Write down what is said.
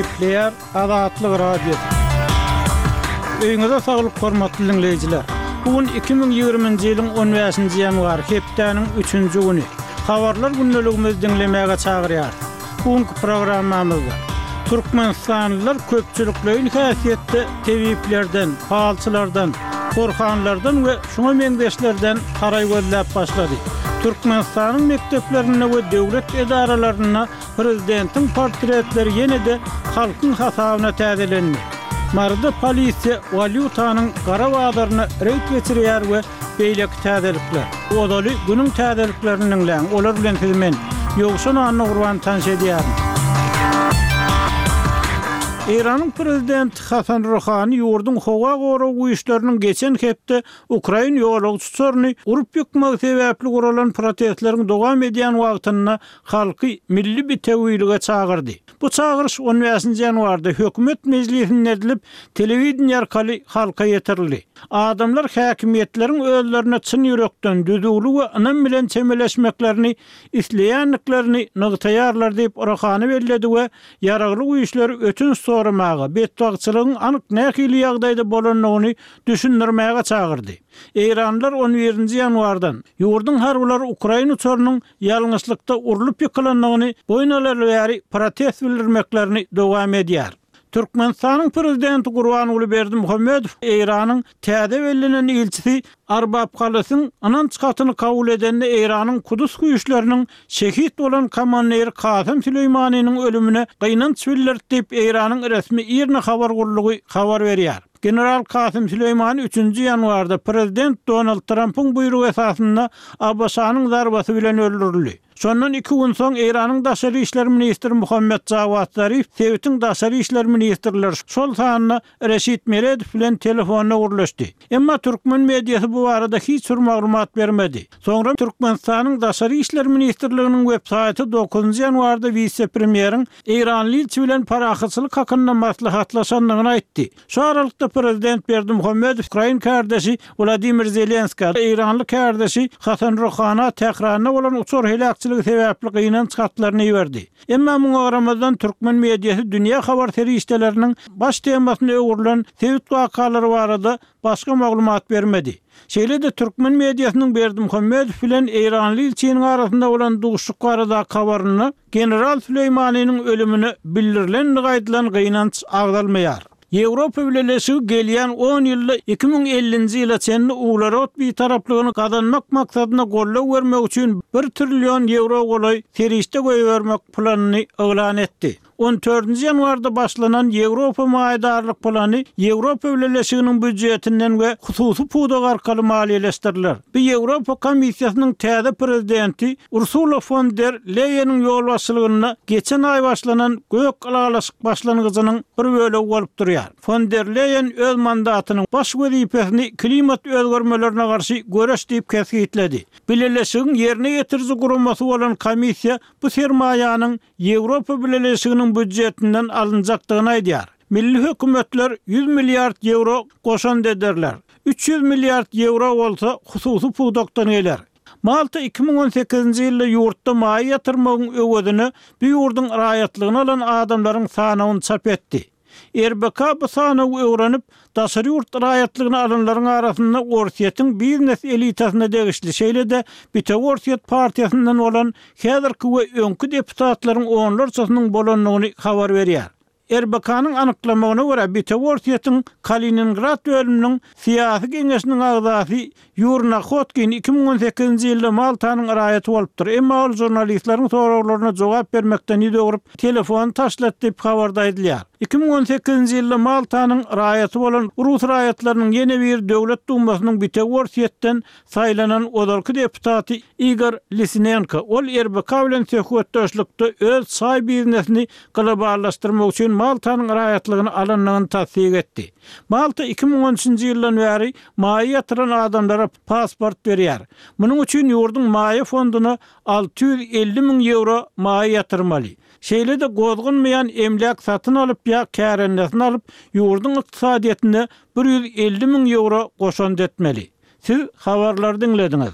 Tebipleyer Azatlyk Radio. Öýüňize saglyk hormatly dinleýijiler. Bugün 2020-nji ýylyň 15-nji ýanwar, hepdeniň 3-nji güni. Habarlar günneligimizi dinlemäge çagyrýar. Bugünkü programmamyzda Türkmenistanlylar köpçülikleýin häsiýetde tebiplerden, falçylardan, korkanlardan we şoňa meňdeşlerden garay gözläp başlady. Türkmenistanyň mekdeplerine we döwlet edaralaryna prezidentiň portretleri ýene-de halkyň hasabyna täzelendi. Marda polisiýa valyutanyň gara wagdaryna reýt geçirýär we beýleki täzelikler. Odaly günüň täzeliklerini bilen olar bilen filmen ýogşan anna gurban tanş edýär. Iranyň prezidenti Hasan Rouhani ýurdun howa gora güýçleriniň geçen hepde Ukraina ýolagçylaryny urup ýykmak sebäpli guralan protestleriň dowam edýän wagtyna halky milli bitewýlige çagyrdy. Bu çagyryş 15-nji ýanwarda hökümet mejlisinde edilip telewizion arkaly halka ýetirildi. Adamlar häkimetleriň özlerine çyn ýürekden düzgünlük we anam bilen çemeleşmeklerini isleýänliklerini nygtaýarlar diýip Rouhani belledi we ýaragly güýçleri ötün soramaga, betbagçylygyň anyk nähili ýagdaýda bolanyny düşündirmäge çagyrdy. Eýranlar 11-nji ýanwardan ýurdun harwlary Ukraina uçarynyň ýalňyçlykda urulyp ýykylanlygyny boýnalarly bäri protest bildirmeklerini dowam edýär. Türkmenistanyň prezidenti Gurbanuly Berdimuhammedow Eýranyň täze bellenen elçisi Arbab Kalasyň ananç katyny kabul edende Eýranyň Kudus güýçleriniň şehit bolan komandir Kasym Süleýmanynyň ölümine gynanç bildirip Eýranyň resmi ýerine habar gurulugy habar berýär. General Kasym Süleýmany 3-nji ýanwarda prezident Donald Trump'yň buýrugy esasynda Abbasanyň zarbasy bilen öldürildi. Şondan 2 gün soň Eýranyň daşary işler ministri Muhammed Jawad Zarif, Sowetiň daşary işler ministrleri şol sanyna Reşit Meredow bilen telefonna gurlaşdy. Emma türkmen mediýasy bu barada hiç bir maglumat bermedi. Soňra Türkmenistanyň daşary işler ministrliginiň web saýty 9-njy ýanwarda vice-premieriň Eýranly ilçi bilen parahatçylyk hakynda maslahatlaşanlygyny aýtdy. Şu aralykda prezident Berdimuhammedow Ukraina kardeşi Vladimir Zelenskiy, Eýranly kardeşi Hasan Rouhani tekrarına bolan uçur helakçylygy sebäpli gynanç hatlaryny berdi. Emma muňa garamazdan türkmen mediýasy dünýä habar terişdeleriniň baş temasyna öwrülen Sowet wakalary barada başga maglumat bermedi. Şeýle-de türkmen mediýasynyň Berdimuhammedow bilen Eýranly ilçiniň arasynda bolan duguşlyk barada habaryny General Süleýmanynyň ölümine bildirilen gaýdylan gynanç agdalmaýar. Ýewropa Birleşigi gelýän 10 ýylda 2050-nji ýyla çenli ularot bir taraplygyny kazanmak maksadyna gollaw bermek üçin 1 trillion euro golay terişde goýbermek planyny elan etdi. 14-nji ýanwarda başlanan Ýewropa maýdarlyk plany Ýewropa Birleşiginiň büdjetinden we hususy puda arkaly maliýeleşdiriler. Bu Ýewropa Komissiýasynyň täze prezidenti Ursula von der Leyen'in ýol başçylygyna geçen ay başlanan gök galalaşyk başlanygynyň bir bölegi bolup durýar. Von der Leyen öz mandatynyň baş wezipesini klimat özgermelerine garşy göreş diýip kesgitledi. Birleşigiň ýerine ýetiriji gurulmasy bolan komissiýa bu sermaýanyň Ýewropa Birleşiginiň büdjetinden alınjakdygyny aýdýar. Milli hökümetler 100 milliard euro goşan dediler. 300 milliard euro bolsa hususy pudokdan geler. Malta 2018-nji ýylda ýurtda maý ýatyrmagyň öwedini bu ýurdun raýatlygyny alan adamlaryň sanawyny çap etdi. RBK bu sanawy öwrenip daşary ýurt raýatlygyny alanlaryň arasynda Orsiýetiň biznes elitasyna degişli şeýle-de Bite Orsiýet partiýasyndan bolan häzirki we öňkü deputatlaryň onlarçasynyň bolanlygyny habar berýär. RBK-nyň anyklamagyna görä Bite Orsiýetiň Kaliningrad bölüminiň syýasy geňeşiniň agzasy Yurna Khotkin 2018-nji ýylda Maltanyň raýaty bolupdyr. Emma ol jurnalistleriň soraklaryna jogap bermekden ýüdürip telefon taşlatdy diýip habarda edilýär. 2018-nji ýylda Maltanyň raýaty bolan Rus raýatlarynyň ýene bir döwlet dumasynyň Bite Orsiýetden saýlanan odalky deputaty Igor Lisnenko ol RBK bilen söhbetdeşlikde öz saý biznesini globallaşdyrmak üçin Maltanyň raýatlygyny alanlygyny tasdik etdi. Malta 2013-nji ýyldan bäri maý ýatyran adamlara pasport berýär. Munyň üçin ýurdun maý fonduna 650 000 euro maý ýatyrmaly. Şeýle-de gozgunmaýan emlak satyn alyp ýa kärennesini alyp ýurdun ykdysadyetine 150 000 euro goşan etmeli. Siz habarlar dinlediňiz.